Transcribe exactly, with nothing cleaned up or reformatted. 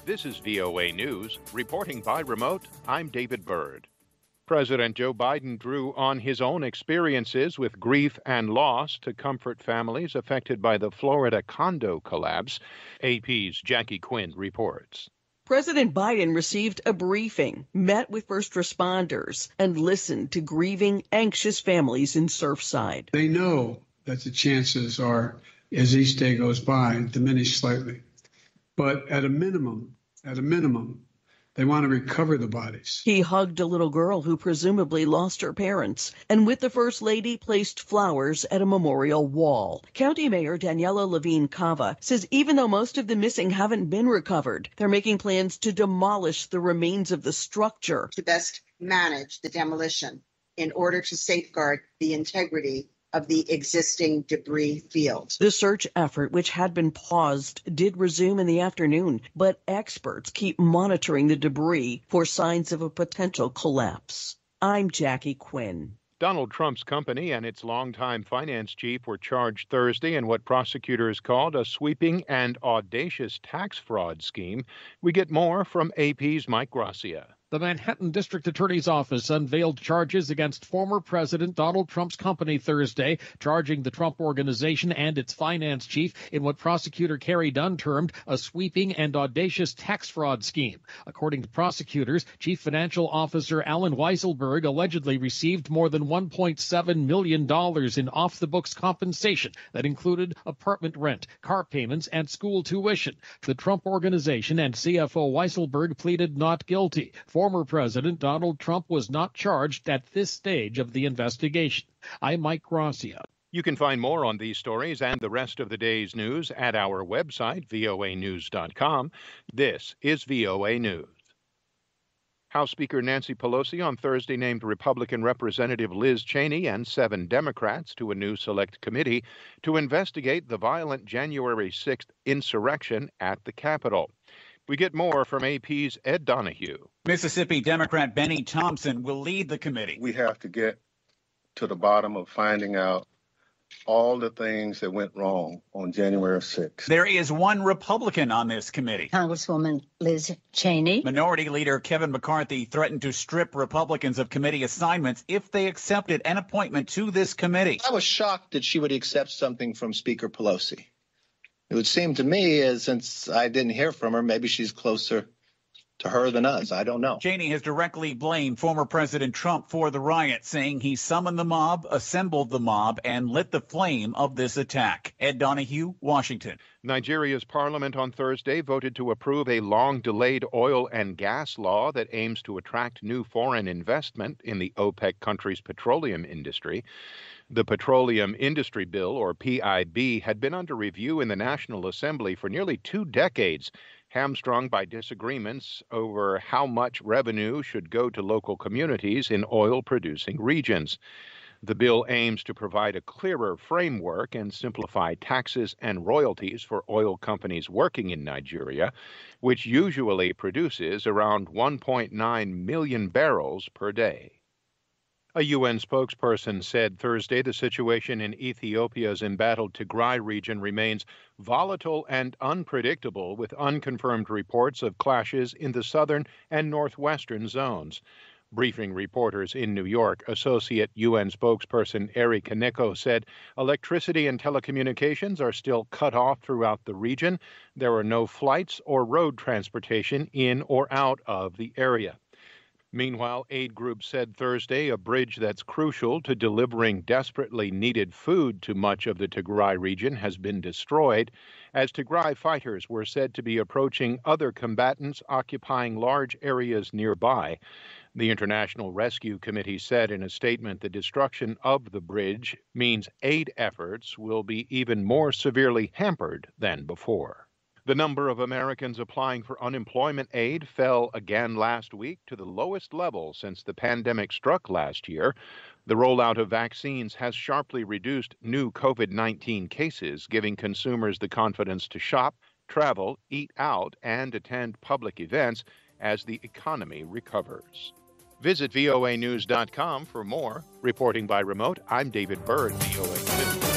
This is V O A News. Reporting by remote, I'm David Byrd. President Joe Biden drew on his own experiences with grief and loss to comfort families affected by the Florida condo collapse. A P's Jackie Quinn reports. President Biden received a briefing, met with first responders, and listened to grieving, anxious families in Surfside. They know that the chances are, as each day goes by, diminish slightly. But at a minimum, at a minimum, they want to recover the bodies. He hugged a little girl who presumably lost her parents, and with the First Lady placed flowers at a memorial wall. County Mayor Daniela Levine Cava says even though most of the missing haven't been recovered, they're making plans to demolish the remains of the structure. To best manage the demolition in order to safeguard the integrity of the existing debris field. The search effort, which had been paused, did resume in the afternoon, but experts keep monitoring the debris for signs of a potential collapse. I'm Jackie Quinn. Donald Trump's company and its longtime finance chief were charged Thursday in what prosecutors called a sweeping and audacious tax fraud scheme. We get more from A P's Mike Gracia. The Manhattan District Attorney's Office unveiled charges against former President Donald Trump's company Thursday, charging the Trump Organization and its finance chief in what prosecutor Carrie Dunn termed a sweeping and audacious tax fraud scheme. According to prosecutors, Chief Financial Officer Alan Weisselberg allegedly received more than one point seven million dollars in off-the-books compensation that included apartment rent, car payments, and school tuition. The Trump Organization and C F O Weisselberg pleaded not guilty. Former President Donald Trump was not charged at this stage of the investigation. I'm Mike Gracia. You can find more on these stories and the rest of the day's news at our website, V O A news dot com. This is V O A News. House Speaker Nancy Pelosi on Thursday named Republican Representative Liz Cheney and seven Democrats to a new select committee to investigate the violent January sixth insurrection at the Capitol. We get more from A P's Ed Donahue. Mississippi Democrat Benny Thompson will lead the committee. We have to get to the bottom of finding out all the things that went wrong on January sixth. There is one Republican on this committee. Congresswoman Liz Cheney. Minority Leader Kevin McCarthy threatened to strip Republicans of committee assignments if they accepted an appointment to this committee. I was shocked that she would accept something from Speaker Pelosi. It would seem to me, as since I didn't hear from her, maybe she's closer to her than us. I don't know. Cheney has directly blamed former President Trump for the riot, saying he summoned the mob, assembled the mob, and lit the flame of this attack. Ed Donahue, Washington. Nigeria's parliament on Thursday voted to approve a long-delayed oil and gas law that aims to attract new foreign investment in the OPEC country's petroleum industry. The Petroleum Industry Bill, or P I B, had been under review in the National Assembly for nearly two decades, hamstrung by disagreements over how much revenue should go to local communities in oil-producing regions. The bill aims to provide a clearer framework and simplify taxes and royalties for oil companies working in Nigeria, which usually produces around one point nine million barrels per day. A U N spokesperson said Thursday the situation in Ethiopia's embattled Tigray region remains volatile and unpredictable, with unconfirmed reports of clashes in the southern and northwestern zones. Briefing reporters in New York, Associate U N spokesperson Eri Kaneko said electricity and telecommunications are still cut off throughout the region. There are no flights or road transportation in or out of the area. Meanwhile, aid groups said Thursday a bridge that's crucial to delivering desperately needed food to much of the Tigray region has been destroyed, as Tigray fighters were said to be approaching other combatants occupying large areas nearby. The International Rescue Committee said in a statement the destruction of the bridge means aid efforts will be even more severely hampered than before. The number of Americans applying for unemployment aid fell again last week to the lowest level since the pandemic struck last year. The rollout of vaccines has sharply reduced new COVID nineteen cases, giving consumers the confidence to shop, travel, eat out, and attend public events as the economy recovers. Visit V O A news dot com for more. Reporting by remote, I'm David Byrd, V O A News.